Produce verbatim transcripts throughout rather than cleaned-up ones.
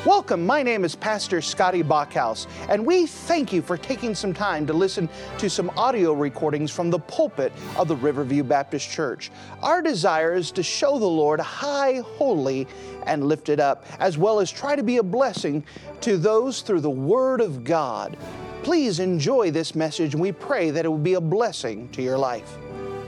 Welcome, my name is Pastor Scotty Bachhaus, and we thank you for taking some time to listen to some audio recordings from the pulpit of the Riverview Baptist Church. Our desire is to show the Lord high, holy, and lifted up, as well as try to be a blessing to those through the Word of God. Please enjoy this message, and we pray that it will be a blessing to your life.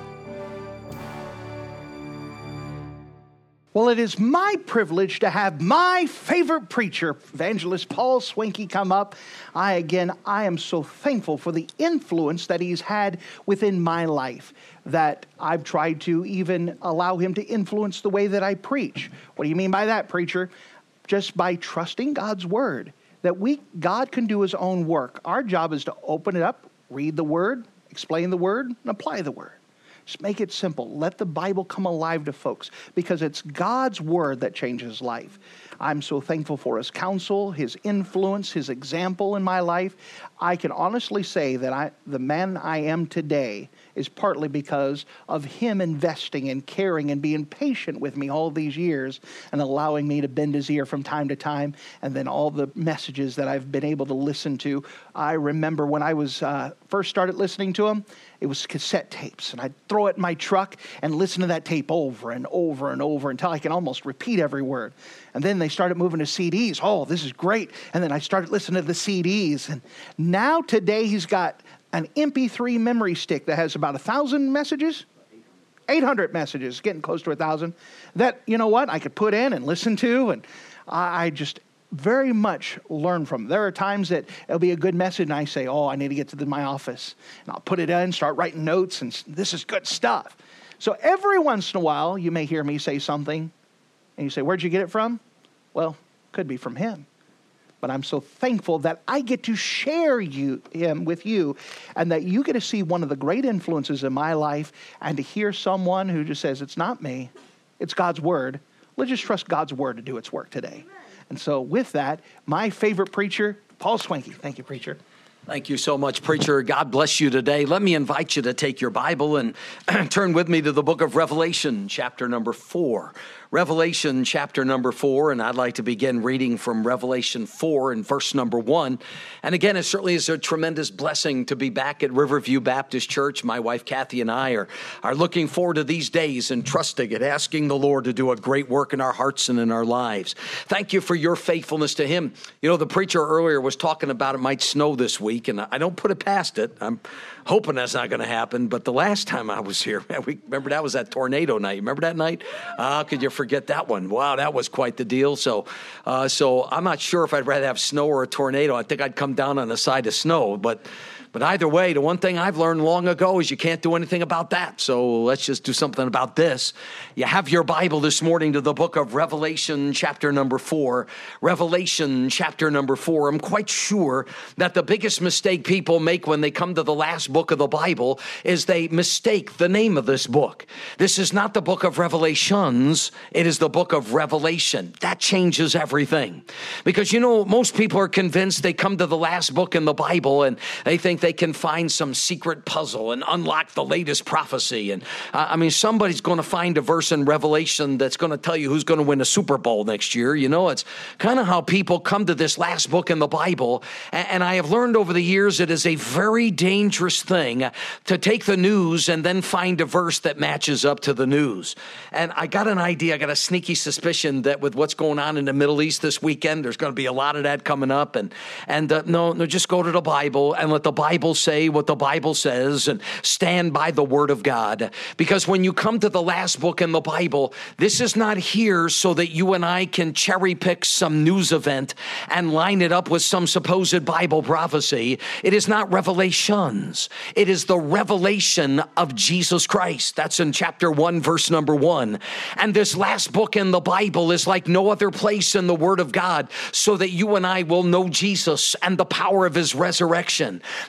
Well, it is my privilege to have my favorite preacher, Evangelist Paul Swanky, come up. I, again, I am so thankful for the influence that he's had within my life, that I've tried to even allow him to influence the way that I preach. What do you mean by that, preacher? Just by trusting God's Word, that we God can do His own work. Our job is to open it up, read the Word, explain the Word, and apply the Word. Just make it simple. Let the Bible come alive to folks, because it's God's Word that changes life. I'm so thankful for His counsel, His influence, His example in my life. I can honestly say that I, the man I am today is partly because of Him investing and caring and being patient with me all these years and allowing me to bend His ear from time to time, and then all the messages that I've been able to listen to. I remember when I was uh, first started listening to Him, it was cassette tapes, and I'd throw it in my truck and listen to that tape over and over and over until I can almost repeat every word. And then they started moving to C Ds. Oh, this is great. And then I started listening to the C Ds. And now today he's got an M P three memory stick that has about a thousand messages, eight hundred messages, getting close to a thousand, that, you know what, I could put in and listen to. And I, I just very much learn from. There are times that it'll be a good message and I say, oh, I need to get to the, my office. And I'll put it in, start writing notes, and this is good stuff. So every once in a while, you may hear me say something, and you say, where'd you get it from? Well, could be from Him. But I'm so thankful that I get to share you, Him with you, and that you get to see one of the great influences in my life, and to hear someone who just says, it's not me, it's God's Word. Let's just trust God's Word to do its work today. And so with that, my favorite preacher, Paul Swanky. Thank you, preacher. Thank you so much, preacher. God bless you today. Let me invite you to take your Bible and turn with me to the book of Revelation, chapter number four. Revelation chapter number four, and I'd like to begin reading from Revelation four and verse number one. And again, it certainly is a tremendous blessing to be back at Riverview Baptist Church. My wife, Kathy, and I are, are looking forward to these days and trusting and asking the Lord to do a great work in our hearts and in our lives. Thank you for your faithfulness to Him. You know, the preacher earlier was talking about it might snow this week, and I don't put it past it. I'm hoping that's not going to happen. But the last time I was here, man, we remember that was that tornado night. Remember that night? How uh, could you forget that one? Wow, that was quite the deal. So, uh, so I'm not sure if I'd rather have snow or a tornado. I think I'd come down on the side of snow, but. But either way, the one thing I've learned long ago is you can't do anything about that. So let's just do something about this. You have your Bible this morning to the book of Revelation, chapter number four. Revelation, chapter number four. I'm quite sure that the biggest mistake people make when they come to the last book of the Bible is they mistake the name of this book. This is not the book of Revelations. It is the book of Revelation. That changes everything. Because, you know, most people are convinced they come to the last book in the Bible and they think they can find some secret puzzle and unlock the latest prophecy. And uh, I mean, somebody's going to find a verse in Revelation that's going to tell you who's going to win a Super Bowl next year. You know, it's kind of how people come to this last book in the Bible. And, and I have learned over the years it is a very dangerous thing to take the news and then find a verse that matches up to the news. And I got an idea. I got a sneaky suspicion that with what's going on in the Middle East this weekend, there's going to be a lot of that coming up. And, and uh, no, no, just go to the Bible and let the Bible Bible say what the Bible says and stand by the Word of God. Because when you come to the last book in the Bible, this is not here so that you and I can cherry pick some news event and line it up with some supposed Bible prophecy. It is not Revelations. It is the revelation of Jesus Christ. That's in chapter one, verse number one. And this last book in the Bible is like no other place in the Word of God so that you and I will know Jesus and the power of His resurrection.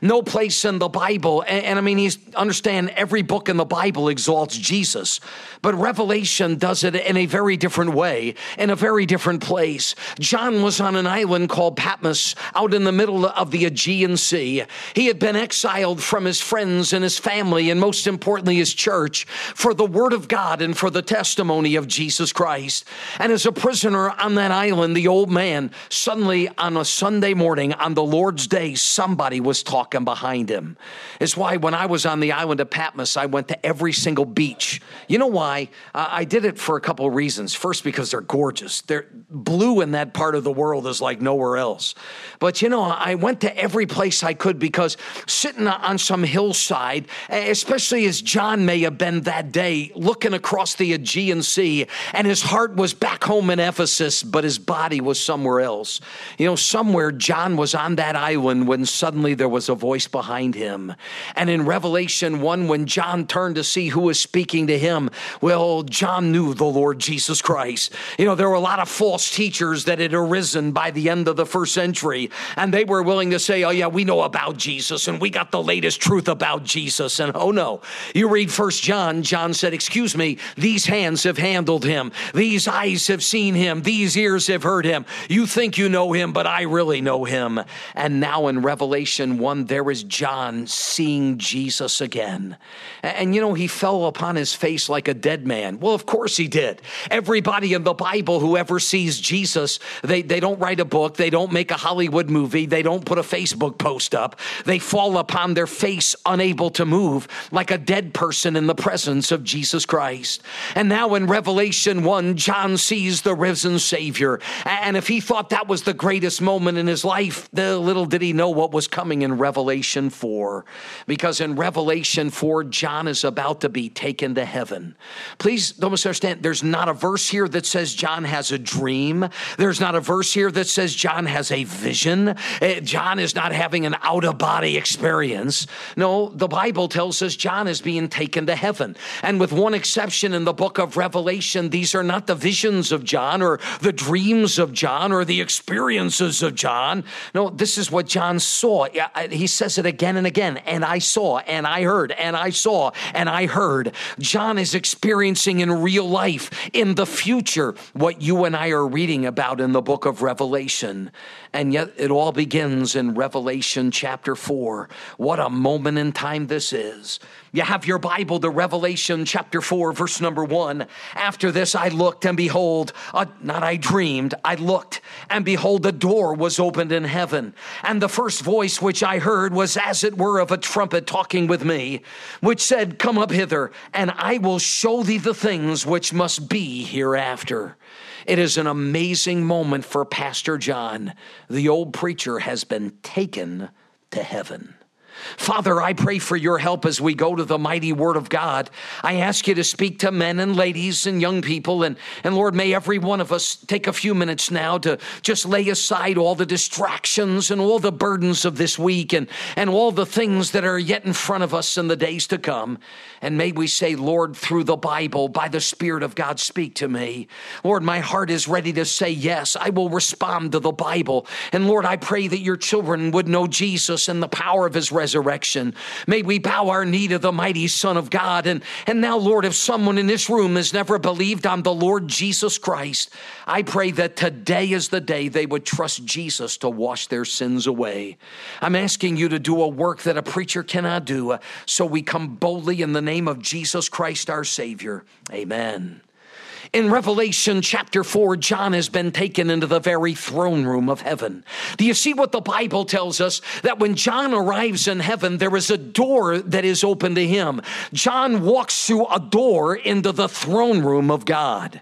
No place in the Bible, and, and I mean, he's understand every book in the Bible exalts Jesus, but Revelation does it in a very different way, in a very different place. John was on an island called Patmos out in the middle of the Aegean Sea. He had been exiled from his friends and his family, and most importantly, his church, for the word of God and for the testimony of Jesus Christ. And as a prisoner on that island, the old man, suddenly on a Sunday morning, on the Lord's day, somebody was talking behind him. It's why when I was on the island of Patmos, I went to every single beach. You know why? Uh, I did it for a couple of reasons. First, because they're gorgeous. They're blue in that part of the world is like nowhere else. But you know, I went to every place I could because sitting on some hillside, especially as John may have been that day, looking across the Aegean Sea, and his heart was back home in Ephesus, but his body was somewhere else. You know, somewhere John was on that island when suddenly there was a voice behind him. And in Revelation one, when John turned to see who was speaking to him, well, John knew the Lord Jesus Christ. You know, there were a lot of false teachers that had arisen by the end of the first century, and they were willing to say, oh yeah, we know about Jesus, and we got the latest truth about Jesus. And oh no, you read First John, John said, excuse me, these hands have handled him. These eyes have seen him. These ears have heard him. You think you know him, but I really know him. And now in Revelation one, there is John seeing Jesus again. And you know, he fell upon his face like a dead man. Well, of course he did. Everybody in the Bible who ever sees Jesus, they, they don't write a book. They don't make a Hollywood movie. They don't put a Facebook post up. They fall upon their face, unable to move, like a dead person in the presence of Jesus Christ. And now in Revelation one, John sees the risen Savior. And if he thought that was the greatest moment in his life, little did he know what was coming in Revelation four. Because in Revelation four, John is about to be taken to heaven. Please don't misunderstand. There's not a verse here that says John has a dream. There's not a verse here that says John has a vision. John is not having an out-of-body experience. No, the Bible tells us John is being taken to heaven. And with one exception in the book of Revelation, these are not the visions of John or the dreams of John or the experiences of John. No, this is what John saw. He says it again and again. And I saw, and I heard, and I saw, and I heard. John is experiencing in real life, in the future, what you and I are reading about in the book of Revelation. And yet it all begins in Revelation chapter four. What a moment in time this is. You have your Bible to Revelation chapter four, verse number one. After this I looked, and behold, uh, not I dreamed, I looked, and behold, the door was opened in heaven. And the first voice which I heard was as it were of a trumpet talking with me, which said, come up hither, and I will show thee the things which must be hereafter. It is an amazing moment for Pastor John. The old preacher has been taken to heaven. Father, I pray for your help as we go to the mighty word of God. I ask you to speak to men and ladies and young people. And, and Lord, may every one of us take a few minutes now to just lay aside all the distractions and all the burdens of this week and, and all the things that are yet in front of us in the days to come. And may we say, Lord, through the Bible, by the Spirit of God, speak to me. Lord, my heart is ready to say yes. I will respond to the Bible. And Lord, I pray that your children would know Jesus and the power of his resurrection. Resurrection. May we bow our knee to the mighty Son of God. And, and now, Lord, if someone in this room has never believed on the Lord Jesus Christ, I pray that today is the day they would trust Jesus to wash their sins away. I'm asking you to do a work that a preacher cannot do, uh, so we come boldly in the name of Jesus Christ, our Savior. Amen. In Revelation chapter four, John has been taken into the very throne room of heaven. Do you see what the Bible tells us? That when John arrives in heaven, there is a door that is open to him. John walks through a door into the throne room of God.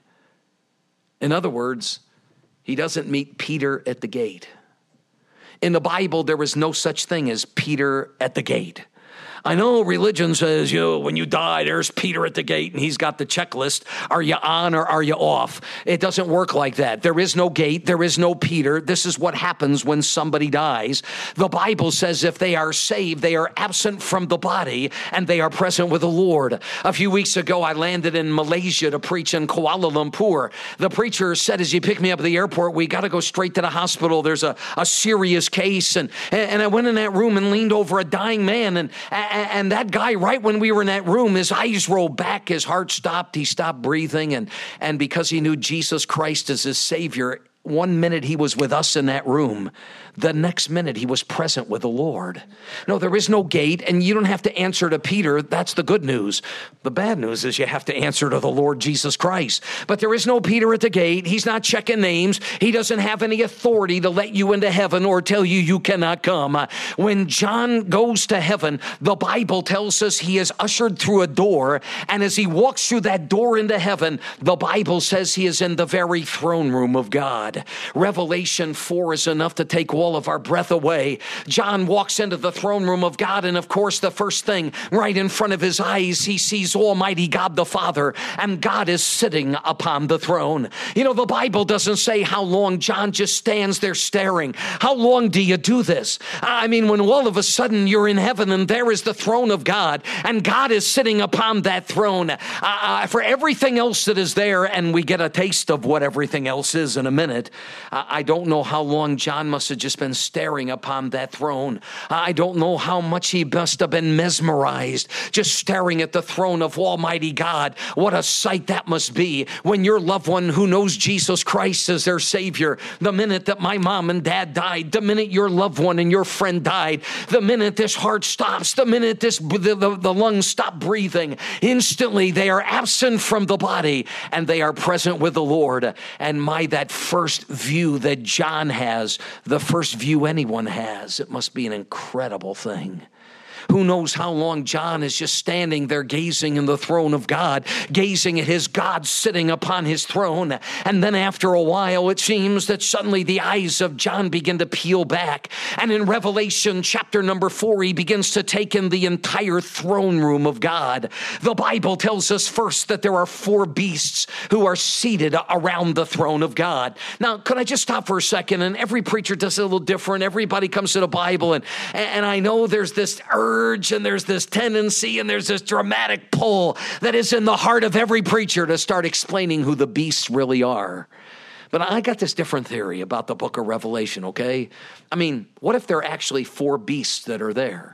In other words, he doesn't meet Peter at the gate. In the Bible, there is no such thing as Peter at the gate. I know religion says, you know, when you die, there's Peter at the gate and he's got the checklist. Are you on or are you off? It doesn't work like that. There is no gate. There is no Peter. This is what happens when somebody dies. The Bible says if they are saved, they are absent from the body and they are present with the Lord. A few weeks ago, I landed in Malaysia to preach in Kuala Lumpur. The preacher said, as he picked me up at the airport, we got to go straight to the hospital. There's a, a serious case. And, and I went in that room and leaned over a dying man. And, and that guy, right when we were in that room, his eyes rolled back, his heart stopped, he stopped breathing. And, and because he knew Jesus Christ as his Savior, one minute he was with us in that room. The next minute he was present with the Lord. No, there is no gate, and you don't have to answer to Peter. That's the good news. The bad news is you have to answer to the Lord Jesus Christ. But there is no Peter at the gate. He's not checking names. He doesn't have any authority to let you into heaven or tell you you cannot come. When John goes to heaven, the Bible tells us he is ushered through a door, and as he walks through that door into heaven, the Bible says he is in the very throne room of God. Revelation four is enough to take all of our breath away. John walks into the throne room of God, and of course, the first thing right in front of his eyes, he sees Almighty God the Father, and God is sitting upon the throne. You know, the Bible doesn't say how long. John just stands there staring. How long do you do this? I mean, when all of a sudden you're in heaven and there is the throne of God, and God is sitting upon that throne. Uh, for everything else that is there, and we get a taste of what everything else is in a minute, uh, I don't know how long John must have just been staring upon that throne. I don't know how much he must have been mesmerized, just staring at the throne of Almighty God. What a sight that must be when your loved one who knows Jesus Christ as their Savior, the minute that my mom and dad died, the minute your loved one and your friend died, the minute this heart stops, the minute this the, the, the lungs stop breathing, instantly they are absent from the body and they are present with the Lord. And my, that first view that John has, the first view anyone has, it must be an incredible thing. Who knows how long John is just standing there gazing in the throne of God, gazing at his God sitting upon his throne. And then after a while, it seems that suddenly the eyes of John begin to peel back. And in Revelation chapter number four, he begins to take in the entire throne room of God. The Bible tells us first that there are four beasts who are seated around the throne of God. Now, could I just stop for a second? And every preacher does it a little different. Everybody comes to the Bible, and, and I know there's this urge and there's this tendency and there's this dramatic pull that is in the heart of every preacher to start explaining who the beasts really are. But I got this different theory about the book of Revelation, okay? I mean, what if there are actually four beasts that are there?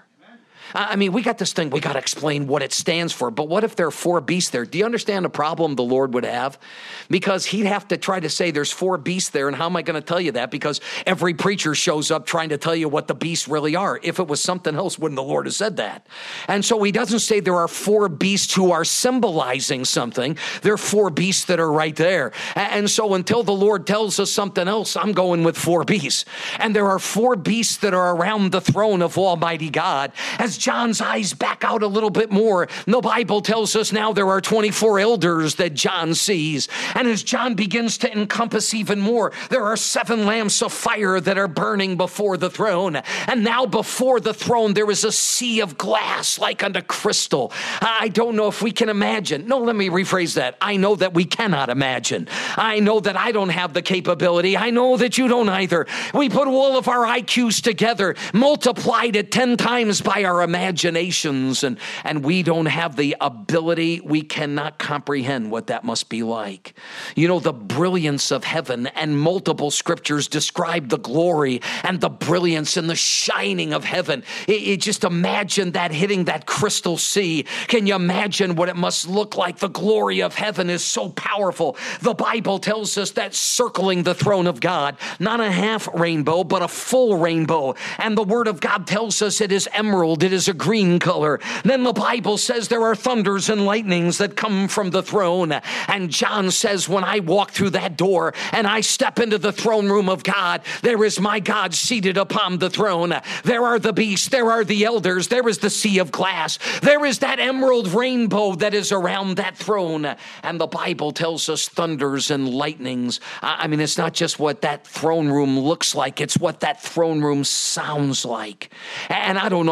I mean, we got this thing, we got to explain what it stands for, but what if there are four beasts there? Do you understand the problem the Lord would have? Because he'd have to try to say there's four beasts there, and how am I going to tell you that? Because every preacher shows up trying to tell you what the beasts really are. If it was something else, wouldn't the Lord have said that? And so he doesn't say there are four beasts who are symbolizing something. There are four beasts that are right there. And so until the Lord tells us something else, I'm going with four beasts. And there are four beasts that are around the throne of Almighty God. As John's eyes back out a little bit more, the Bible tells us now there are twenty-four elders that John sees. And as John begins to encompass even more, there are seven lamps of fire that are burning before the throne. And now before the throne, there is a sea of glass like unto crystal. I don't know if we can imagine. No, let me rephrase that. I know that we cannot imagine. I know that I don't have the capability. I know that you don't either. We put all of our I Qs together, multiplied it ten times by our imaginations, and, and we don't have the ability. We cannot comprehend what that must be like. You know, the brilliance of heaven, and multiple scriptures describe the glory and the brilliance and the shining of heaven. It, it just imagine that hitting that crystal sea. Can you imagine what it must look like? The glory of heaven is so powerful. The Bible tells us that circling the throne of God, not a half rainbow, but a full rainbow. And the word of God tells us it is emerald. It is a green color. Then the Bible says there are thunders and lightnings that come from the throne. And John says, when I walk through that door and I step into the throne room of God, there is my God seated upon the throne. There are the beasts. There are the elders. There is the sea of glass. There is that emerald rainbow that is around that throne. And the Bible tells us thunders and lightnings. I mean, it's not just what that throne room looks like. It's what that throne room sounds like. And I don't know how long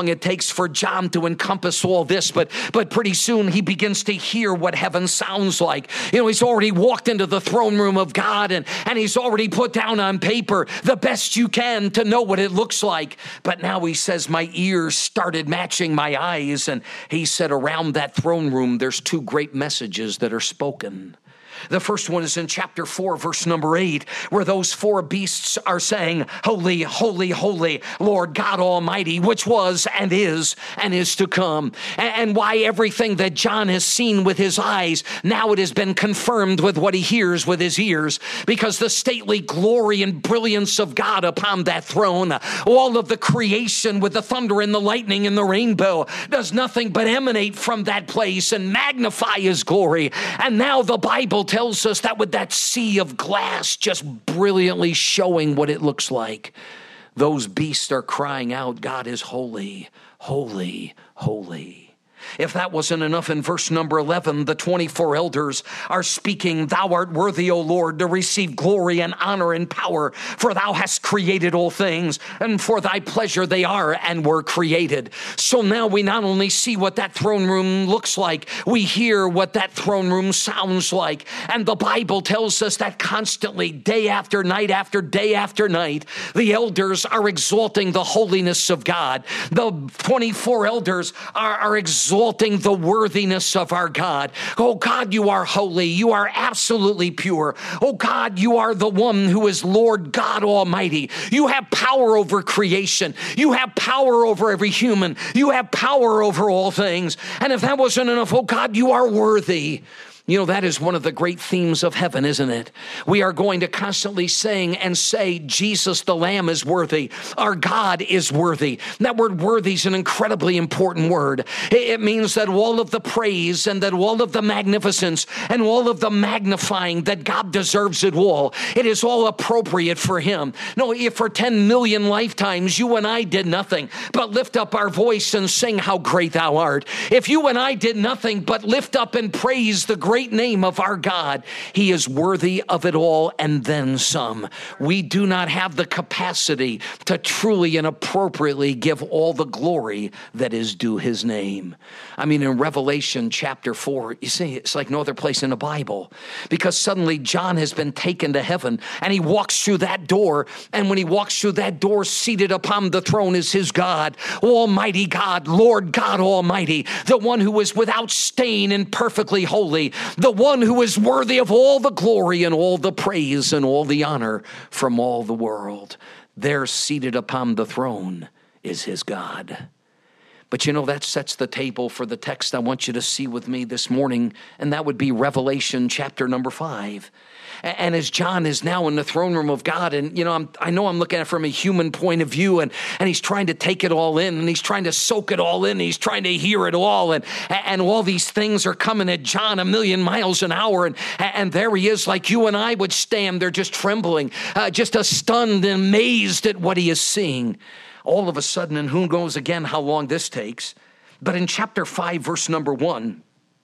long it takes for John to encompass all this, but, but pretty soon he begins to hear what heaven sounds like. You know, he's already walked into the throne room of God, and, and he's already put down on paper the best you can to know what it looks like. But now he says, my ears started matching my eyes. And he said, around that throne room, there's two great messages that are spoken. The first one is in chapter four, verse number eight, where those four beasts are saying, holy, holy, holy, Lord God Almighty, which was and is and is to come. And why everything that John has seen with his eyes, now it has been confirmed with what he hears with his ears, because the stately glory and brilliance of God upon that throne, all of the creation with the thunder and the lightning and the rainbow, does nothing but emanate from that place and magnify his glory. And now the Bible tells us that with that sea of glass just brilliantly showing what it looks like, those beasts are crying out, God is holy, holy, holy. If that wasn't enough, in verse number eleven, the twenty-four elders are speaking, thou art worthy, O Lord, to receive glory and honor and power, for thou hast created all things, and for thy pleasure they are and were created. So now we not only see what that throne room looks like, we hear what that throne room sounds like. And the Bible tells us that constantly, day after night after day after night, the elders are exalting the holiness of God. The twenty-four elders are, are exalting Exalting the worthiness of our God. Oh God, you are holy. You are absolutely pure. Oh God, you are the one who is Lord God Almighty. You have power over creation. You have power over every human. You have power over all things. And if that wasn't enough, oh God, you are worthy. You know, that is one of the great themes of heaven, isn't it? We are going to constantly sing and say, Jesus the Lamb is worthy. Our God is worthy. That word worthy is an incredibly important word. It means that all of the praise and that all of the magnificence and all of the magnifying, that God deserves it all. It is all appropriate for him. No, if for ten million lifetimes you and I did nothing but lift up our voice and sing how great thou art. If you and I did nothing but lift up and praise the great Great name of our God, he is worthy of it all and then some. We do not have the capacity to truly and appropriately give all the glory that is due his name. I mean, in Revelation chapter four, you see, it's like no other place in the Bible, because suddenly John has been taken to heaven and he walks through that door. And when he walks through that door, seated upon the throne is his God, Almighty God, Lord God Almighty, the one who is without stain and perfectly holy, the one who is worthy of all the glory and all the praise and all the honor from all the world. There, seated upon the throne, is his God. But you know, that sets the table for the text I want you to see with me this morning, and that would be Revelation chapter number five. And as John is now in the throne room of God, and you know, I'm, I know I'm looking at it from a human point of view, and, and he's trying to take it all in, and he's trying to soak it all in, and he's trying to hear it all, and, and all these things are coming at John a million miles an hour, and, and there he is, like you and I would stand there just trembling, uh, just uh, stunned and amazed at what he is seeing. All of a sudden, and who knows again how long this takes, but in chapter five, verse number one,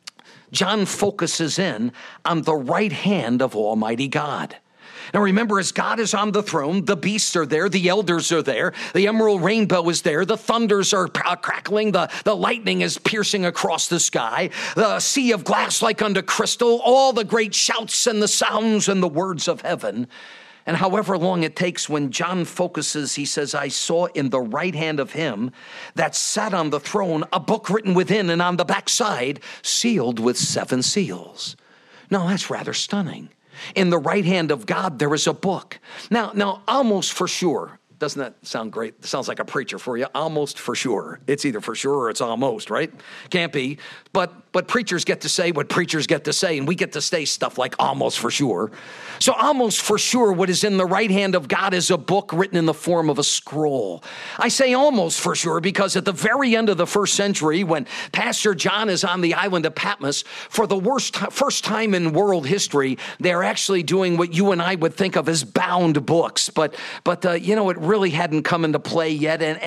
John focuses in on the right hand of Almighty God. Now remember, as God is on the throne, the beasts are there, the elders are there, the emerald rainbow is there, the thunders are crackling, the, the lightning is piercing across the sky, the sea of glass like unto crystal, all the great shouts and the sounds and the words of heaven. And however long it takes, when John focuses, he says, I saw in the right hand of him that sat on the throne a book written within and on the backside, sealed with seven seals. Now, that's rather stunning. In the right hand of God, there is a book. Now, now, almost for sure, doesn't that sound great? It sounds like a preacher for you. Almost for sure. It's either for sure or it's almost, right? Can't be. But but preachers get to say what preachers get to say, and we get to say stuff like almost for sure. So almost for sure, what is in the right hand of God is a book written in the form of a scroll. I say almost for sure because at the very end of the first century, when Pastor John is on the island of Patmos, for the worst t- first time in world history, they're actually doing what you and I would think of as bound books. But, but uh, you know, it really hadn't come into play yet. And, and this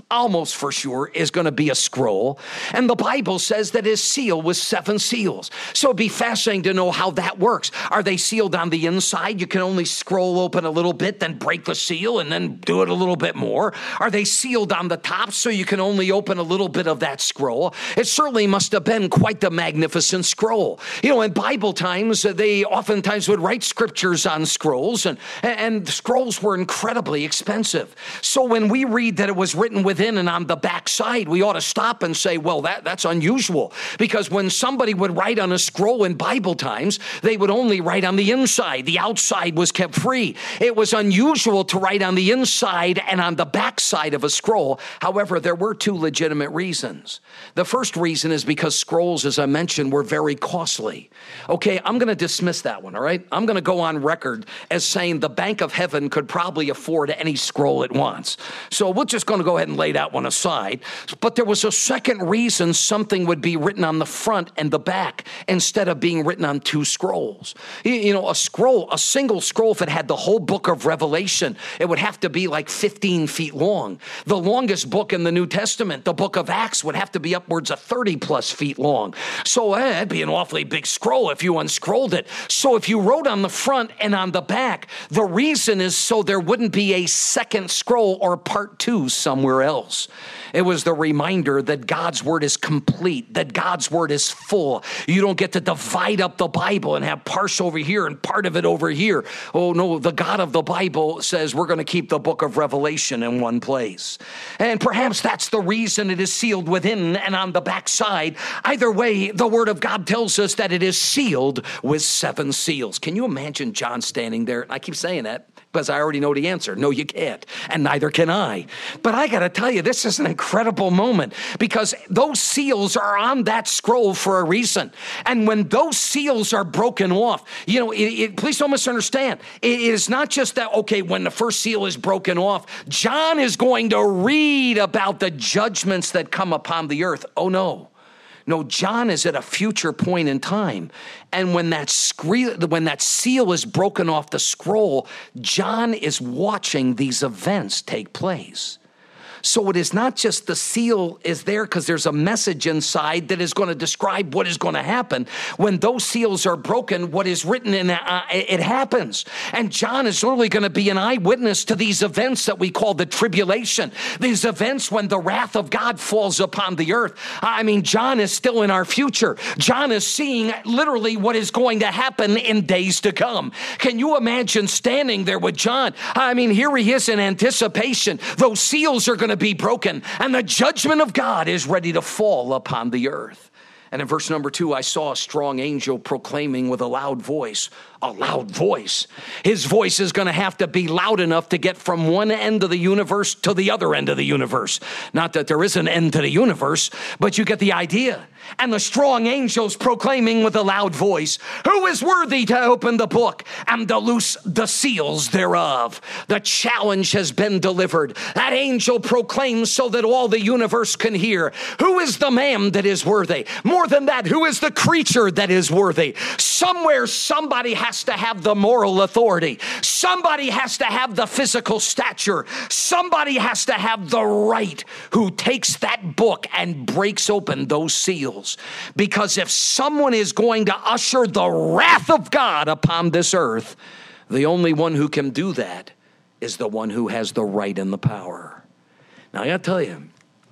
almost for sure is going to be a scroll. And the Bible says that his seal was seven seals. So it'd be fascinating to know how that works. Are they sealed on the inside? You can only scroll open a little bit, then break the seal, and then do it a little bit more. Are they sealed on the top so you can only open a little bit of that scroll? It certainly must have been quite the magnificent scroll. You know, in Bible times, they oftentimes would write scriptures on scrolls, and, and scrolls were incredibly expensive. So when we read that it was written within and on the backside, we ought to stop and say, well, that, that's unusual. Because when somebody would write on a scroll in Bible times, they would only write on the inside. The outside was kept free. It was unusual to write on the inside and on the backside of a scroll. However, there were two legitimate reasons. The first reason is because scrolls, as I mentioned, were very costly. Okay, I'm going to dismiss that one, all right? I'm going to go on record as saying the Bank of Heaven could probably afford any scroll it wants. So we're just going to go ahead and lay that one aside. But there was a second reason something would be written on the front and the back instead of being written on two scrolls. You know, a scroll, a single scroll, if it had the whole book of Revelation, it would have to be like fifteen feet long. The longest book in the New Testament, the book of Acts, would have to be upwards of thirty plus feet long. So eh, that'd be an awfully big scroll if you unscrolled it. So if you wrote on the front and on the back, the reason is so there wouldn't be a second scroll or part two somewhere else. It was the reminder that God's word is complete, that God's word is full. You don't get to divide up the Bible and have parts over here and part of it over here. Oh no, the God of the Bible says we're going to keep the book of Revelation in one place. And perhaps that's the reason it is sealed within and on the backside. Either way, the word of God tells us that it is sealed with seven seals. Can you imagine John standing there? I keep saying that because I already know the answer. No, you can't. And neither can I. But I got to tell you, this is an incredible moment because those seals are on that scroll for a reason. And when those seals are broken off, you know, it, it, please don't misunderstand. It is not just that, okay, when the first seal is broken off, John is going to read about the judgments that come upon the earth. Oh, no. No, John is at a future point in time. And when that, scre- when that seal is broken off the scroll, John is watching these events take place. So it is not just the seal is there because there's a message inside that is going to describe what is going to happen. When those seals are broken, what is written in uh, it happens. And John is literally going to be an eyewitness to these events that we call the tribulation. These events when the wrath of God falls upon the earth. I mean, John is still in our future. John is seeing literally what is going to happen in days to come. Can you imagine standing there with John? I mean, here he is in anticipation. Those seals are going to be broken, and the judgment of God is ready to fall upon the earth. And in verse number two, I saw a strong angel proclaiming with a loud voice, a loud voice. His voice is going to have to be loud enough to get from one end of the universe to the other end of the universe. Not that there is an end to the universe, but you get the idea. And the strong angels proclaiming with a loud voice, who is worthy to open the book and to loose the seals thereof? The challenge has been delivered. That angel proclaims so that all the universe can hear. Who is the man that is worthy? More than that, who is the creature that is worthy? Somewhere somebody has to have the moral authority. Somebody has to have the physical stature. Somebody has to have the right who takes that book and breaks open those seals. Because if someone is going to usher the wrath of God upon this earth, the only one who can do that is the one who has the right and the power. Now, I got to tell you,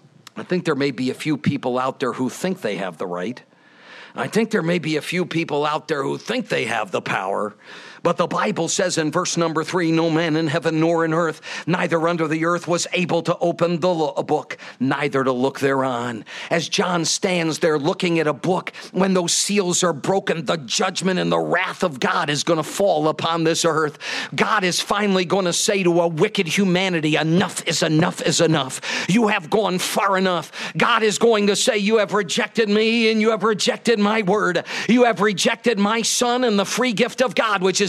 I think there may be a few people out there who think they have the right. I think there may be a few people out there who think they have the power. But the Bible says in verse number three, no man in heaven nor in earth, neither under the earth was able to open the book, neither to look thereon. As John stands there looking at a book, when those seals are broken, the judgment and the wrath of God is going to fall upon this earth. God is finally going to say to a wicked humanity, enough is enough is enough. You have gone far enough. God is going to say, you have rejected me and you have rejected my word. You have rejected my son and the free gift of God, which is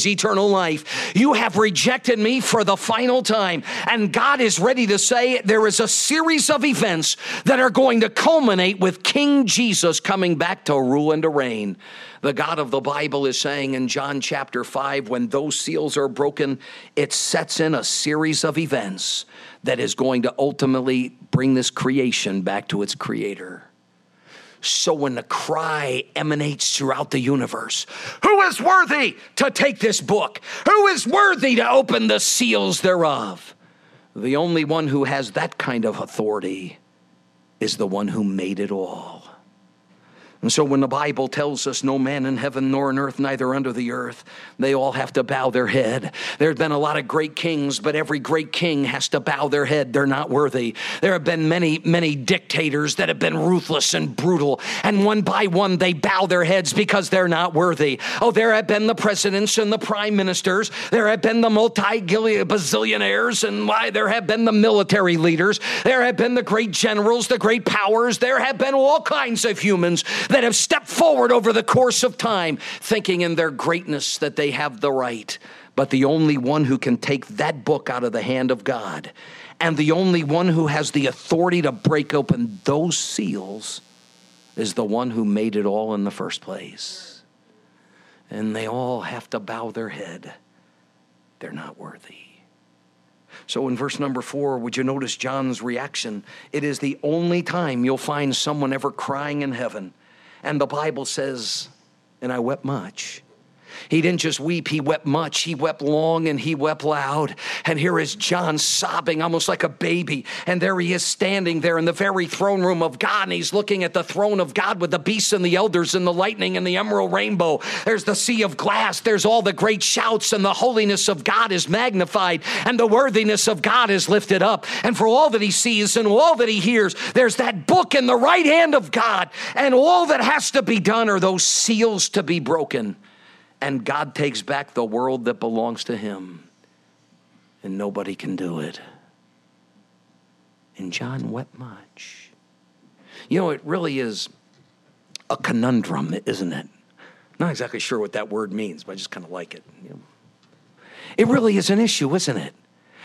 is eternal life. You have rejected me for the final time. And God is ready to say there is a series of events that are going to culminate with King Jesus coming back to rule and to reign. The God of the Bible is saying in John chapter five, when those seals are broken, it sets in a series of events that is going to ultimately bring this creation back to its creator. So when the cry emanates throughout the universe, who is worthy to take this book? Who is worthy to open the seals thereof? The only one who has that kind of authority is the one who made it all. And so when the Bible tells us no man in heaven nor in earth, neither under the earth, they all have to bow their head. There have been a lot of great kings, but every great king has to bow their head. They're not worthy. There have been many, many dictators that have been ruthless and brutal, and one by one they bow their heads because they're not worthy. Oh, there have been the presidents and the prime ministers. There have been the multi-bazillionaires, and why there have been the military leaders. There have been the great generals, the great powers. There have been all kinds of humans that have stepped forward over the course of time, thinking in their greatness that they have the right. But the only one who can take that book out of the hand of God, and the only one who has the authority to break open those seals, is the one who made it all in the first place. And they all have to bow their head. They're not worthy. So in verse number four, would you notice John's reaction? It is the only time you'll find someone ever crying in heaven. And the Bible says, and I wept much. He didn't just weep, he wept much. He wept long and he wept loud. And here is John sobbing almost like a baby. And there he is standing there in the very throne room of God. And he's looking at the throne of God with the beasts and the elders and the lightning and the emerald rainbow. There's the sea of glass. There's all the great shouts, and the holiness of God is magnified and the worthiness of God is lifted up. And for all that he sees and all that he hears, there's that book in the right hand of God. And all that has to be done are those seals to be broken. And God takes back the world that belongs to him. And nobody can do it. And John wept much. You know, it really is a conundrum, isn't it? Not exactly sure what that word means, but I just kind of like it. You know. It really is an issue, isn't it?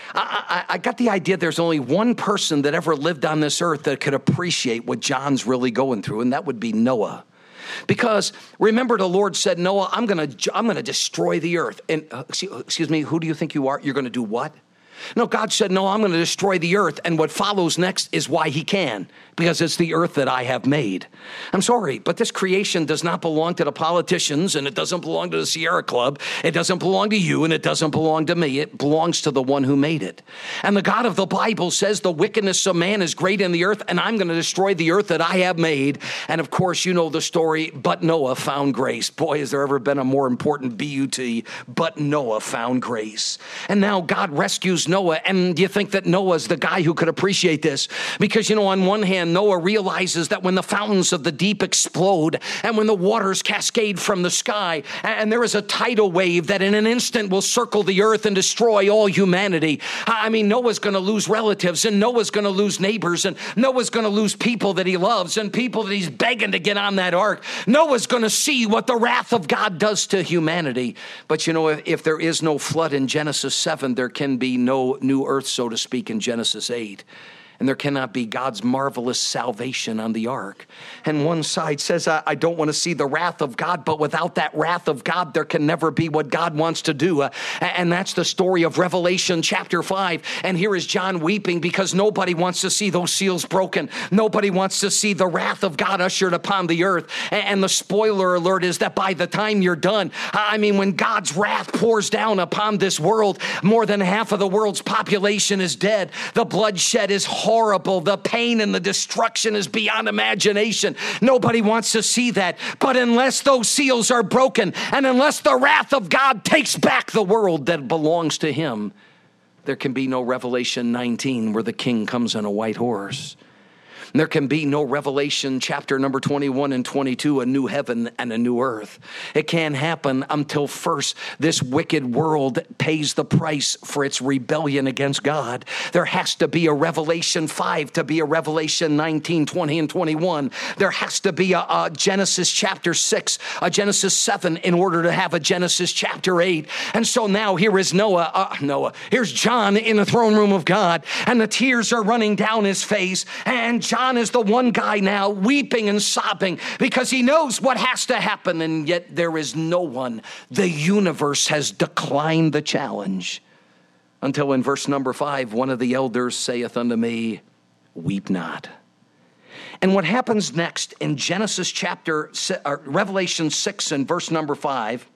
I, I, I got the idea there's only one person that ever lived on this earth that could appreciate what John's really going through, and that would be Noah. Because remember, the Lord said, Noah, I'm going to I'm going to destroy the earth. And uh, excuse me, who do you think you are? You're going to do what? No, God said, no, I'm going to destroy the earth. And what follows next is why he can, because it's the earth that I have made. I'm sorry, but this creation does not belong to the politicians, and it doesn't belong to the Sierra Club. It doesn't belong to you, and it doesn't belong to me. It belongs to the one who made it. And the God of the Bible says the wickedness of man is great in the earth, and I'm going to destroy the earth that I have made. And of course, you know the story, but Noah found grace. Boy, has there ever been a more important B U T, but Noah found grace. And now God rescues Noah, and you think that Noah's the guy who could appreciate this, because, you know, on one hand, Noah realizes that when the fountains of the deep explode and when the waters cascade from the sky, and there is a tidal wave that in an instant will circle the earth and destroy all humanity. I mean, Noah's going to lose relatives, and Noah's going to lose neighbors, and Noah's going to lose people that he loves and people that he's begging to get on that ark. Noah's going to see what the wrath of God does to humanity. But, you know, if, if there is no flood in Genesis seven, there can be no new earth, so to speak, in Genesis eight. And there cannot be God's marvelous salvation on the ark. And one side says, I, I don't want to see the wrath of God, but without that wrath of God, there can never be what God wants to do. Uh, and that's the story of Revelation chapter five. And here is John weeping because nobody wants to see those seals broken. Nobody wants to see the wrath of God ushered upon the earth. And, and the spoiler alert is that by the time you're done, I mean, when God's wrath pours down upon this world, more than half of the world's population is dead. The bloodshed is horrible. The pain and the destruction is beyond imagination. Nobody wants to see that. But unless those seals are broken, and unless the wrath of God takes back the world that belongs to him, there can be no Revelation nineteen where the king comes on a white horse. There can be no Revelation chapter number twenty-one and twenty-two, a new heaven and a new earth. It can't happen until first this wicked world pays the price for its rebellion against God. There has to be a Revelation five to be a Revelation nineteen, twenty, and twenty-one. There has to be a, a Genesis chapter six, a Genesis seven in order to have a Genesis chapter eight. And so now here is Noah, uh, Noah, here's John in the throne room of God, and the tears are running down his face, and John is the one guy now weeping and sobbing because he knows what has to happen, and yet there is no one. The universe has declined the challenge. Until in verse number five, one of the elders saith unto me, weep not. And what happens next in Genesis chapter, or Revelation six and verse number five,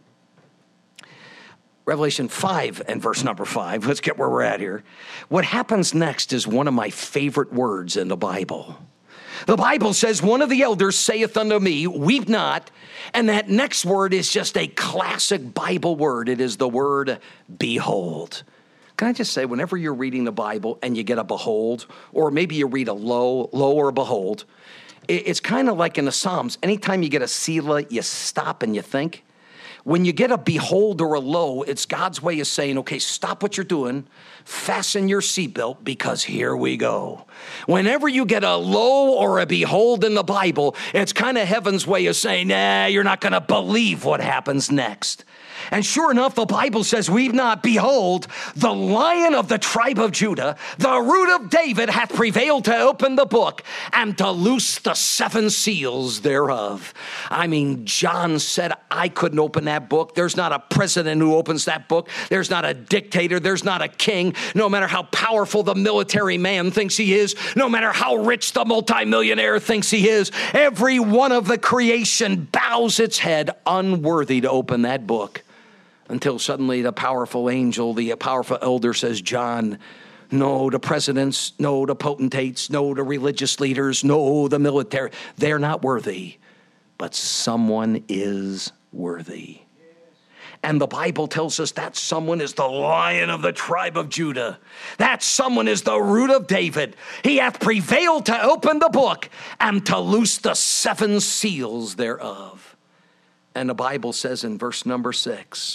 Revelation five and verse number five, let's get where we're at here. What happens next is one of my favorite words in the Bible. The Bible says, one of the elders saith unto me, weep not. And that next word is just a classic Bible word. It is the word behold. Can I just say, whenever you're reading the Bible and you get a behold, or maybe you read a lo, lo or behold, it's kind of like in the Psalms. Anytime you get a Selah, you stop and you think. When you get a behold or a lo, it's God's way of saying, okay, stop what you're doing, fasten your seatbelt, because here we go. Whenever you get a lo or a behold in the Bible, it's kind of heaven's way of saying, nah, you're not going to believe what happens next. And sure enough, the Bible says, weep not, behold, the Lion of the tribe of Judah, the root of David, hath prevailed to open the book and to loose the seven seals thereof. I mean, John said, I couldn't open that book. There's not a president who opens that book. There's not a dictator. There's not a king. No matter how powerful the military man thinks he is, no matter how rich the multimillionaire thinks he is, every one of the creation bows its head unworthy to open that book. Until suddenly the powerful angel, the powerful elder says, John, no to presidents, no to potentates, no to religious leaders, no the military. They're not worthy, but someone is worthy. And the Bible tells us that someone is the Lion of the tribe of Judah. That someone is the root of David. He hath prevailed to open the book and to loose the seven seals thereof. And the Bible says in verse number six,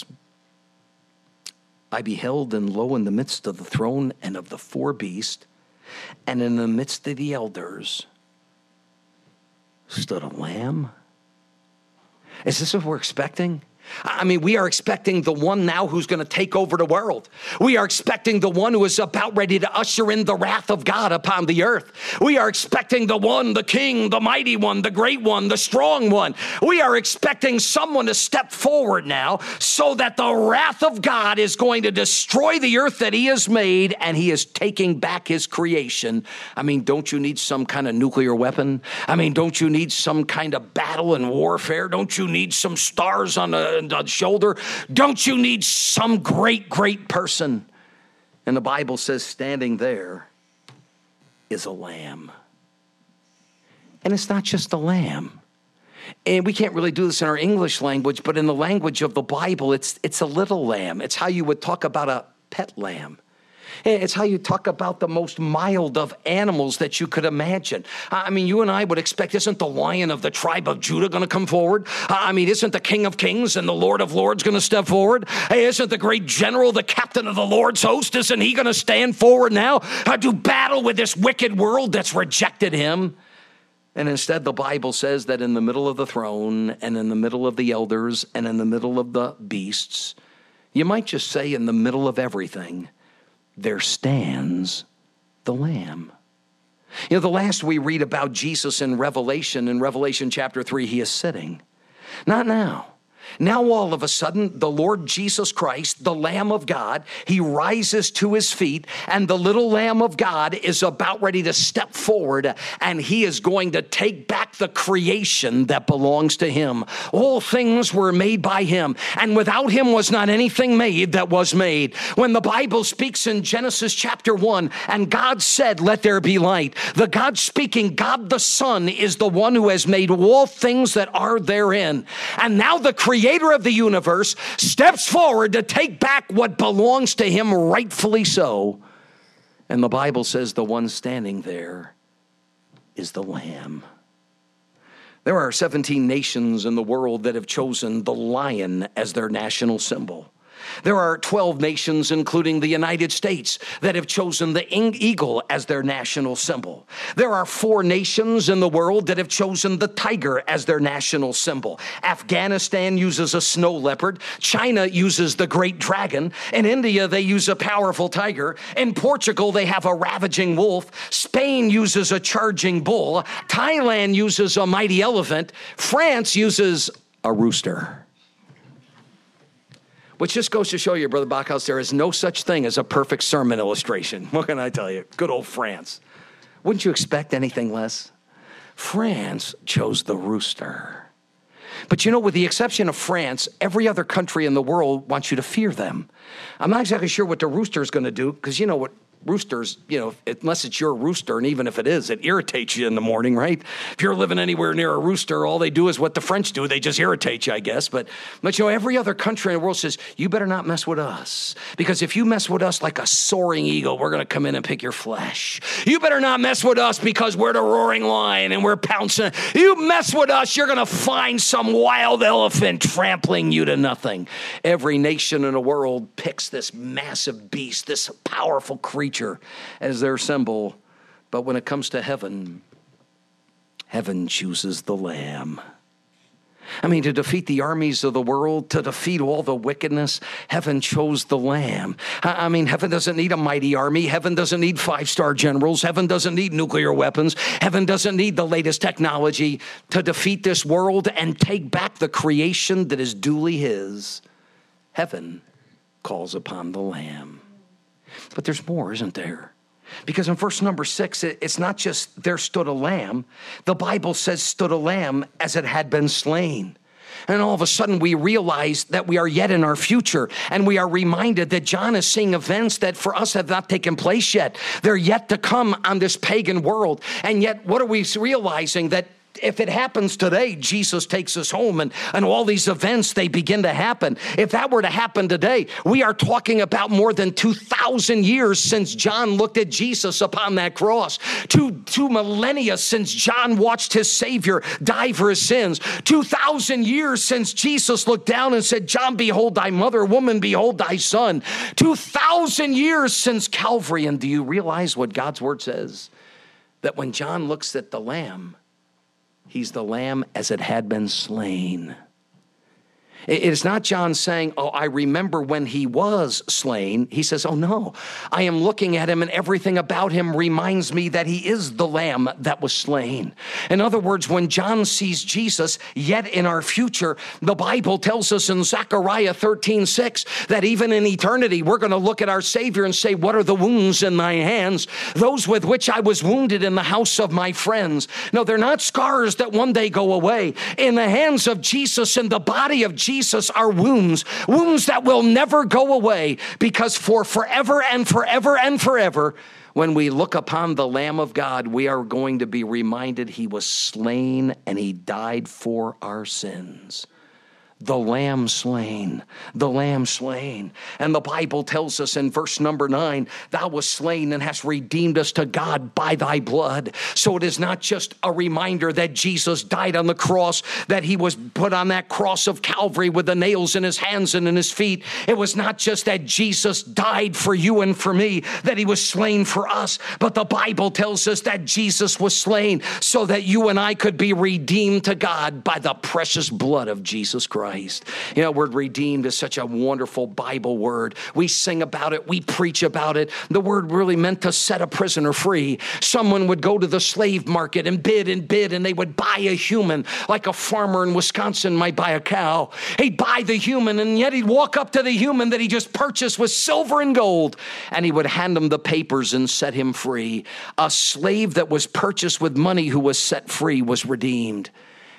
I beheld, and lo, in the midst of the throne and of the four beasts, and in the midst of the elders, stood a lamb. Is this what we're expecting? I mean, we are expecting the one now who's going to take over the world. We are expecting the one who is about ready to usher in the wrath of God upon the earth. We are expecting the one, the king, the mighty one, the great one, the strong one. We are expecting someone to step forward now so that the wrath of God is going to destroy the earth that he has made, and he is taking back his creation. I mean, don't you need some kind of nuclear weapon? I mean, don't you need some kind of battle and warfare? Don't you need some stars on the on the shoulder? Don't you need some great, great person? And the Bible says standing there is a lamb. And it's not just a lamb. And we can't really do this in our English language, but in the language of the Bible, it's it's a little lamb. It's how you would talk about a pet lamb. It's how you talk about the most mild of animals that you could imagine. I mean, you and I would expect, isn't the Lion of the tribe of Judah going to come forward? I mean, isn't the King of Kings and the Lord of Lords going to step forward? Hey, isn't the great general, the captain of the Lord's host, isn't he going to stand forward now uh, to battle with this wicked world that's rejected him? And instead, the Bible says that in the middle of the throne and in the middle of the elders and in the middle of the beasts, you might just say in the middle of everything, there stands the Lamb. You know, the last we read about Jesus in Revelation, in Revelation chapter three, he is sitting. Not now. Now all of a sudden, the Lord Jesus Christ, the Lamb of God, he rises to his feet, and the little Lamb of God is about ready to step forward, and he is going to take back the creation that belongs to him. All things were made by him, and without him was not anything made that was made. When the Bible speaks in Genesis chapter one, and God said, let there be light, the God speaking, God the Son, is the one who has made all things that are therein. And now the creation creator of the universe steps forward to take back what belongs to him, rightfully so. And the Bible says the one standing there is the Lamb. There are seventeen nations in the world that have chosen the lion as their national symbol. There are twelve nations, including the United States, that have chosen the eagle as their national symbol. There are four nations in the world that have chosen the tiger as their national symbol. Afghanistan uses a snow leopard. China uses the great dragon. In India, they use a powerful tiger. In Portugal, they have a ravaging wolf. Spain uses a charging bull. Thailand uses a mighty elephant. France uses a rooster. Which just goes to show you, Brother Bachhaus, there is no such thing as a perfect sermon illustration. What can I tell you? Good old France. Wouldn't you expect anything less? France chose the rooster. But you know, with the exception of France, every other country in the world wants you to fear them. I'm not exactly sure what the rooster is going to do, because you know what? Roosters, you know, unless it's your rooster, and even if it is, it irritates you in the morning, right? If you're living anywhere near a rooster, all they do is what the French do. They just irritate you, I guess. But, but you know, every other country in the world says, you better not mess with us. Because if you mess with us like a soaring eagle, we're going to come in and pick your flesh. You better not mess with us because we're the roaring lion and we're pouncing. You mess with us, you're going to find some wild elephant trampling you to nothing. Every nation in the world picks this massive beast, this powerful creature, as their symbol. But when it comes to heaven, heaven chooses the Lamb. I mean, to defeat the armies of the world, to defeat all the wickedness, heaven chose the Lamb. I mean, heaven doesn't need a mighty army. Heaven doesn't need five-star generals. Heaven doesn't need nuclear weapons. Heaven doesn't need the latest technology to defeat this world and take back the creation that is duly his. Heaven calls upon the Lamb. But there's more, isn't there? Because in verse number six, it's not just there stood a lamb. The Bible says stood a lamb as it had been slain. And all of a sudden we realize that we are yet in our future, and we are reminded that John is seeing events that for us have not taken place yet. They're yet to come on this pagan world. And yet what are we realizing? That if it happens today, Jesus takes us home, and, and all these events, they begin to happen. If that were to happen today, we are talking about more than two thousand years since John looked at Jesus upon that cross. Two, two millennia since John watched his Savior die for his sins. two thousand years since Jesus looked down and said, John, behold thy mother, woman, behold thy son. two thousand years since Calvary. And do you realize what God's word says? That when John looks at the Lamb, he's the Lamb as it had been slain. It is not John saying, oh, I remember when he was slain. He says, oh no, I am looking at him and everything about him reminds me that he is the Lamb that was slain. In other words, when John sees Jesus yet in our future, the Bible tells us in Zechariah thirteen six that even in eternity, we're going to look at our Savior and say, what are the wounds in thy hands? Those with which I was wounded in the house of my friends. No, they're not scars that one day go away. In the hands of Jesus, in the body of Jesus, Jesus are wounds, wounds that will never go away, because for forever and forever and forever, when we look upon the Lamb of God, we are going to be reminded he was slain and he died for our sins. The Lamb slain, the Lamb slain. And the Bible tells us in verse number nine, thou wast slain and hast redeemed us to God by thy blood. So it is not just a reminder that Jesus died on the cross, that he was put on that cross of Calvary with the nails in his hands and in his feet. It was not just that Jesus died for you and for me, that he was slain for us. But the Bible tells us that Jesus was slain so that you and I could be redeemed to God by the precious blood of Jesus Christ. Christ. You know, word redeemed is such a wonderful Bible word. We sing about it. We preach about it. The word really meant to set a prisoner free. Someone would go to the slave market and bid and bid, and they would buy a human, like a farmer in Wisconsin might buy a cow. He'd buy the human, and yet he'd walk up to the human that he just purchased with silver and gold, and he would hand him the papers and set him free. A slave that was purchased with money who was set free was redeemed.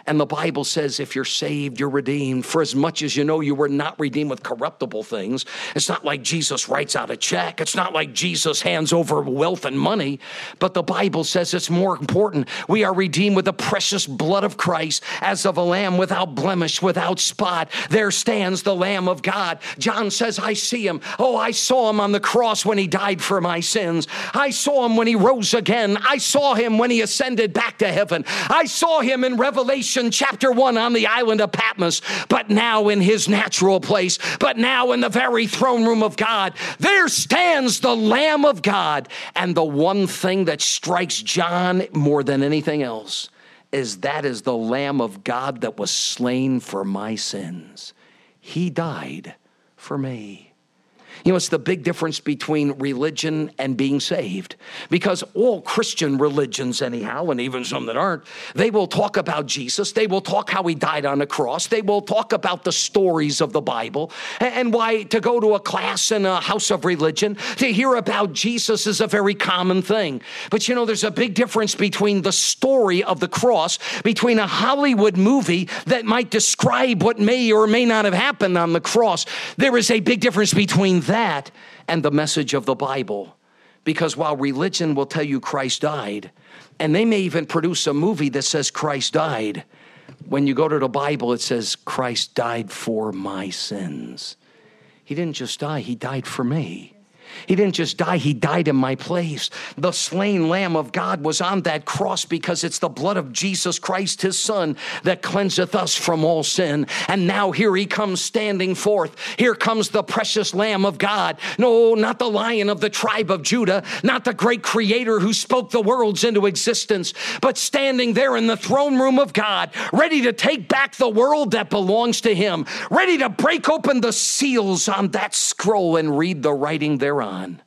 And the Bible says if you're saved, you're redeemed. For as much as you know you were not redeemed with corruptible things, it's not like Jesus writes out a check. It's not like Jesus hands over wealth and money. But the Bible says it's more important. We are redeemed with the precious blood of Christ, as of a lamb without blemish, without spot. There stands the Lamb of God. John says, I see him. Oh, I saw him on the cross when he died for my sins. I saw him when he rose again. I saw him when he ascended back to heaven. I saw him in Revelation chapter one on the island of Patmos, but now in his natural place, but now in the very throne room of God. There stands the Lamb of God. And the one thing that strikes John more than anything else is that is the Lamb of God that was slain for my sins. He died for me. You know, it's the big difference between religion and being saved. Because all Christian religions anyhow, and even some that aren't, they will talk about Jesus. They will talk how he died on the cross. They will talk about the stories of the Bible and why to go to a class in a house of religion to hear about Jesus is a very common thing. But you know, there's a big difference between the story of the cross, between a Hollywood movie that might describe what may or may not have happened on the cross. There is a big difference between that and the message of the Bible. Because while religion will tell you Christ died, and they may even produce a movie that says Christ died, when you go to the Bible, it says Christ died for my sins. He didn't just die, he died for me. He didn't just die, he died in my place. The slain Lamb of God was on that cross because it's the blood of Jesus Christ, his Son, that cleanseth us from all sin. And now here he comes standing forth. Here comes the precious Lamb of God. No, not the Lion of the tribe of Judah, not the great Creator who spoke the worlds into existence, but standing there in the throne room of God, ready to take back the world that belongs to him, ready to break open the seals on that scroll and read the writing thereon. On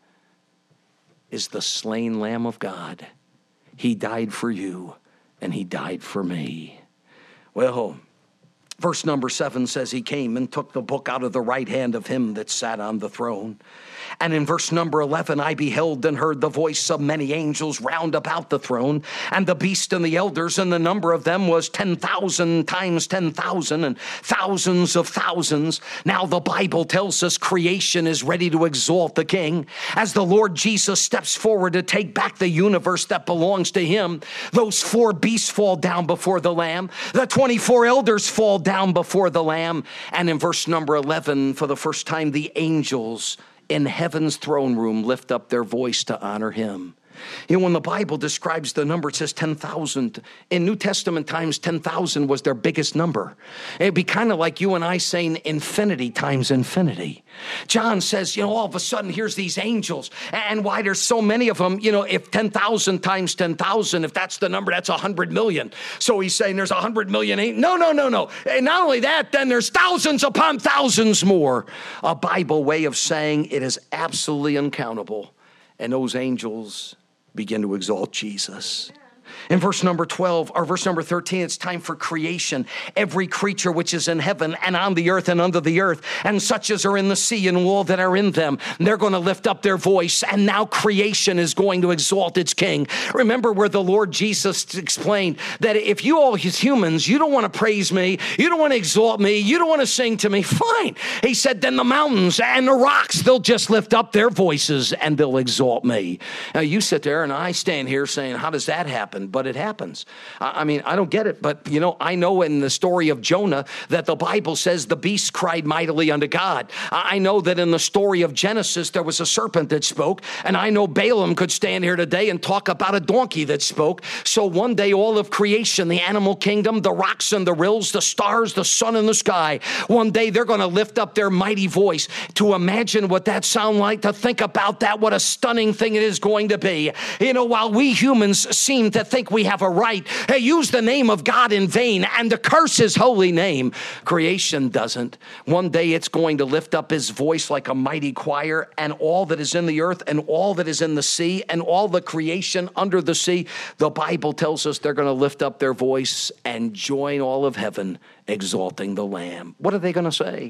is the slain Lamb of God. He died for you and he died for me. Well, verse number seven says he came and took the book out of the right hand of him that sat on the throne. And in verse number eleven, I beheld and heard the voice of many angels round about the throne, and the beast and the elders, and the number of them was ten thousand times ten thousand, and thousands of thousands. Now the Bible tells us creation is ready to exalt the King. As the Lord Jesus steps forward to take back the universe that belongs to him, those four beasts fall down before the Lamb. The twenty-four elders fall down before the Lamb. And in verse number eleven, for the first time, the angels in heaven's throne room lift up their voice to honor him. You know, when the Bible describes the number, it says ten thousand. In New Testament times, ten thousand was their biggest number. It'd be kind of like you and I saying infinity times infinity. John says, you know, all of a sudden, here's these angels. And why there's so many of them, you know, if ten thousand times ten thousand, if that's the number, that's one hundred million. So he's saying there's one hundred million. No, no, no, no. And not only that, then there's thousands upon thousands more. A Bible way of saying it is absolutely uncountable. And those angels begin to exalt Jesus. In verse number twelve, or verse number thirteen, it's time for creation. Every creature which is in heaven and on the earth and under the earth, and such as are in the sea and all that are in them, they're going to lift up their voice, and now creation is going to exalt its King. Remember where the Lord Jesus explained that if you all as humans, you don't want to praise me, you don't want to exalt me, you don't want to sing to me, fine. He said, then the mountains and the rocks, they'll just lift up their voices and they'll exalt me. Now you sit there and I stand here saying, how does that happen? But it happens. I mean, I don't get it, but you know, I know in the story of Jonah that the Bible says the beast cried mightily unto God. I know that in the story of Genesis, there was a serpent that spoke, and I know Balaam could stand here today and talk about a donkey that spoke. So one day, all of creation, the animal kingdom, the rocks and the rills, the stars, the sun and the sky, one day they're going to lift up their mighty voice. To imagine what that sound like, to think about that, what a stunning thing it is going to be. You know, while we humans seem to think we have a right to use the name of God in vain and to curse his holy name, creation doesn't. One day it's going to lift up his voice like a mighty choir, and all that is in the earth and all that is in the sea and all the creation under the sea, the Bible tells us they're going to lift up their voice and join all of heaven exalting the Lamb. What are they going to say?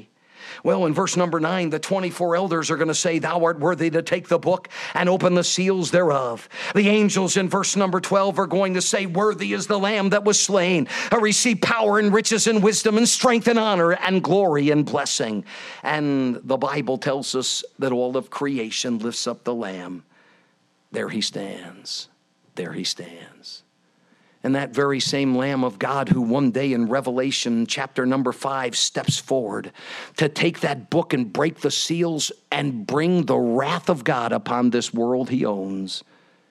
Well, in verse number nine, the twenty-four elders are going to say, thou art worthy to take the book and open the seals thereof. The angels in verse number twelve are going to say, worthy is the Lamb that was slain, to receive power and riches and wisdom and strength and honor and glory and blessing. And the Bible tells us that all of creation lifts up the Lamb. There he stands. There he stands. And that very same Lamb of God who one day in Revelation chapter number five steps forward to take that book and break the seals and bring the wrath of God upon this world he owns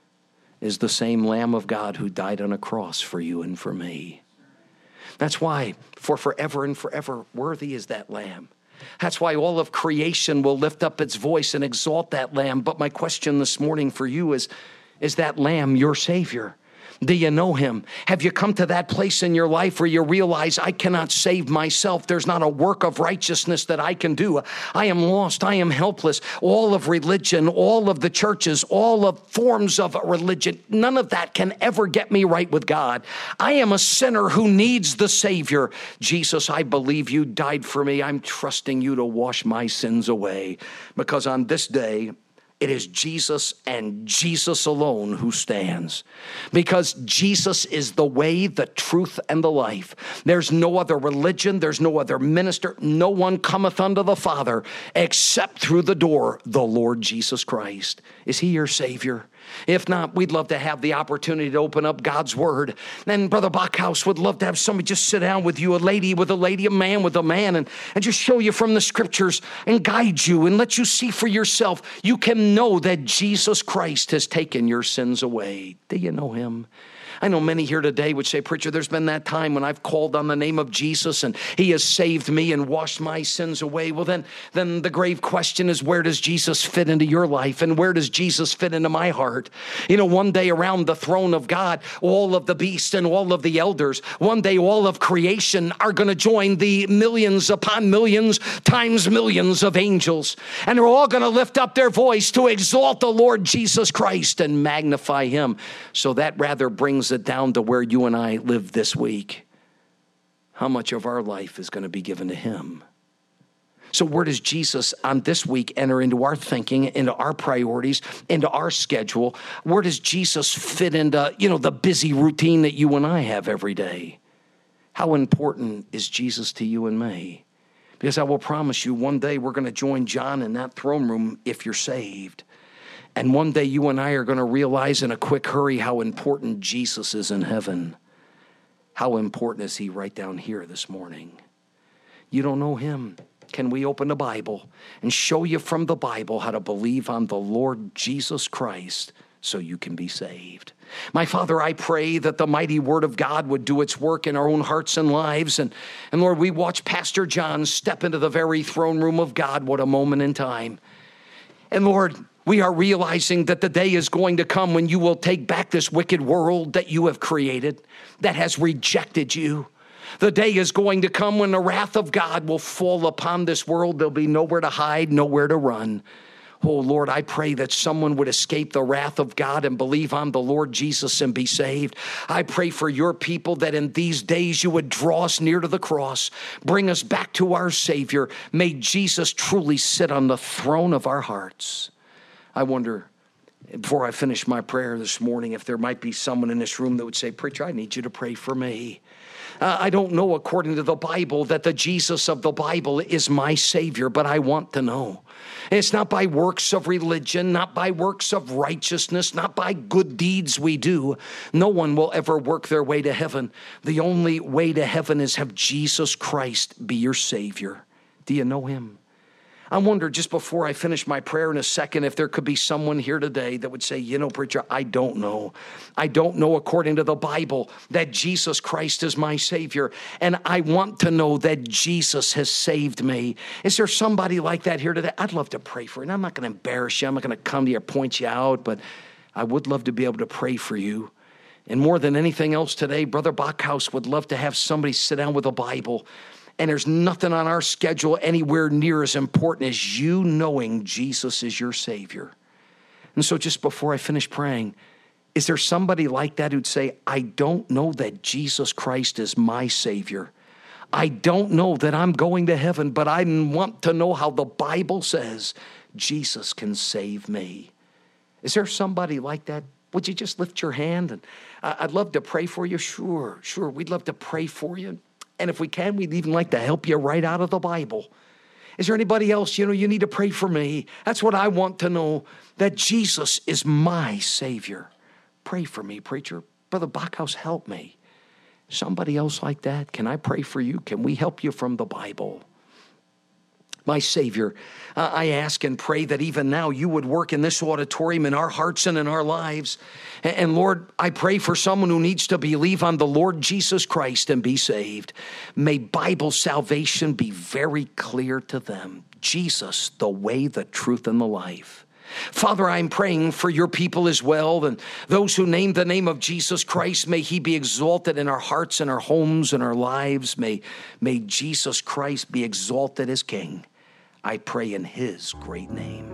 is the same Lamb of God who died on a cross for you and for me. That's why for forever and forever worthy is that Lamb. That's why all of creation will lift up its voice and exalt that Lamb. But my question this morning for you is, is that Lamb your Savior? Do you know him? Have you come to that place in your life where you realize I cannot save myself? There's not a work of righteousness that I can do. I am lost. I am helpless. All of religion, all of the churches, all of forms of religion, none of that can ever get me right with God. I am a sinner who needs the Savior. Jesus, I believe you died for me. I'm trusting you to wash my sins away, because on this day, it is Jesus and Jesus alone who stands, because Jesus is the way, the truth, and the life. There's no other religion. There's no other minister. No one cometh unto the Father except through the door, the Lord Jesus Christ. Is he your Savior? If not, we'd love to have the opportunity to open up God's Word. And Brother Bachhaus would love to have somebody just sit down with you, a lady with a lady, a man with a man, and, and just show you from the Scriptures and guide you and let you see for yourself. You can know that Jesus Christ has taken your sins away. Do you know him? I know many here today would say, preacher, there's been that time when I've called on the name of Jesus and he has saved me and washed my sins away. Well, then, then the grave question is, where does Jesus fit into your life? And where does Jesus fit into my heart? You know, one day around the throne of God, all of the beasts and all of the elders, one day all of creation are going to join the millions upon millions times millions of angels. And they're all going to lift up their voice to exalt the Lord Jesus Christ and magnify him. So that rather brings it down to where you and I live this week. How much of our life is going to be given to him? So where does Jesus on this week enter into our thinking, into our priorities, into our schedule? Where does Jesus fit into, you know, the busy routine that you and I have every day? How important is Jesus to you and me? Because I will promise you, one day we're going to join John in that throne room if you're saved. And one day you and I are going to realize in a quick hurry how important Jesus is in heaven. How important is he right down here this morning? You don't know him. Can we open the Bible and show you from the Bible how to believe on the Lord Jesus Christ so you can be saved? My Father, I pray that the mighty word of God would do its work in our own hearts and lives. And, and Lord, we watch Pastor John step into the very throne room of God. What a moment in time. And Lord, we are realizing that the day is going to come when you will take back this wicked world that you have created, that has rejected you. The day is going to come when the wrath of God will fall upon this world. There'll be nowhere to hide, nowhere to run. Oh, Lord, I pray that someone would escape the wrath of God and believe on the Lord Jesus and be saved. I pray for your people that in these days you would draw us near to the cross, bring us back to our Savior. May Jesus truly sit on the throne of our hearts. I wonder, before I finish my prayer this morning, if there might be someone in this room that would say, preacher, I need you to pray for me. Uh, I don't know, according to the Bible, that the Jesus of the Bible is my Savior, but I want to know. It's not by works of religion, not by works of righteousness, not by good deeds we do. No one will ever work their way to heaven. The only way to heaven is have Jesus Christ be your Savior. Do you know him? I wonder, just before I finish my prayer in a second, if there could be someone here today that would say, you know, preacher, I don't know. I don't know according to the Bible that Jesus Christ is my Savior, and I want to know that Jesus has saved me. Is there somebody like that here today? I'd love to pray for you. And I'm not going to embarrass you. I'm not going to come to you or point you out, but I would love to be able to pray for you. And more than anything else today, Brother Bachhaus would love to have somebody sit down with a Bible. And there's nothing on our schedule anywhere near as important as you knowing Jesus is your Savior. And so just before I finish praying, is there somebody like that who'd say, I don't know that Jesus Christ is my Savior. I don't know that I'm going to heaven, but I want to know how the Bible says Jesus can save me. Is there somebody like that? Would you just lift your hand? And I'd love to pray for you. Sure, sure. We'd love to pray for you. And if we can, we'd even like to help you right out of the Bible. Is there anybody else, you know, you need to pray for me? That's what I want to know, that Jesus is my Savior. Pray for me, preacher. Brother Bachhaus, help me. Somebody else like that? Can I pray for you? Can we help you from the Bible? My Savior, uh, I ask and pray that even now you would work in this auditorium, in our hearts and in our lives. And, and Lord, I pray for someone who needs to believe on the Lord Jesus Christ and be saved. May Bible salvation be very clear to them. Jesus, the way, the truth, and the life. Father, I'm praying for your people as well, and those who name the name of Jesus Christ. May he be exalted in our hearts and our homes and our lives. May, may Jesus Christ be exalted as King. I pray in his great name.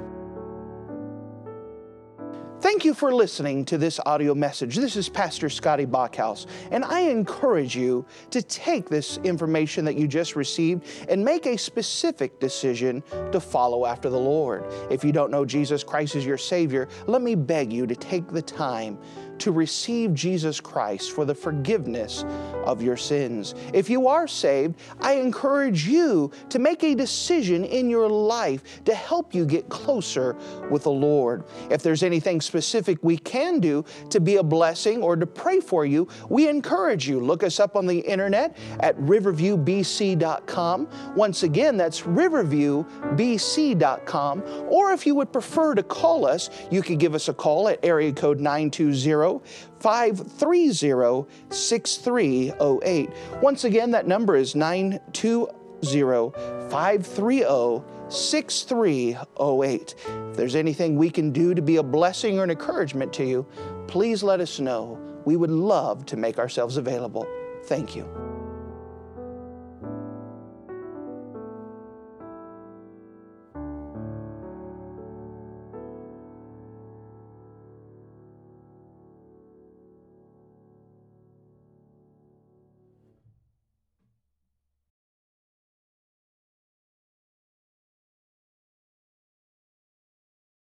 Thank you for listening to this audio message. This is Pastor Scotty Bachhaus, and I encourage you to take this information that you just received and make a specific decision to follow after the Lord. If you don't know Jesus Christ as your Savior, let me beg you to take the time to receive Jesus Christ for the forgiveness of your sins. If you are saved, I encourage you to make a decision in your life to help you get closer with the Lord. If there's anything specific we can do to be a blessing or to pray for you, we encourage you. Look us up on the internet at riverview b c dot com. Once again, that's riverview b c dot com. Or if you would prefer to call us, you could give us a call at area code nine two zero, five three zero, six three zero eight. Once again, that number is nine two zero, five three zero, six three zero eight. If there's anything we can do to be a blessing or an encouragement to you, please let us know. We would love to make ourselves available. Thank you.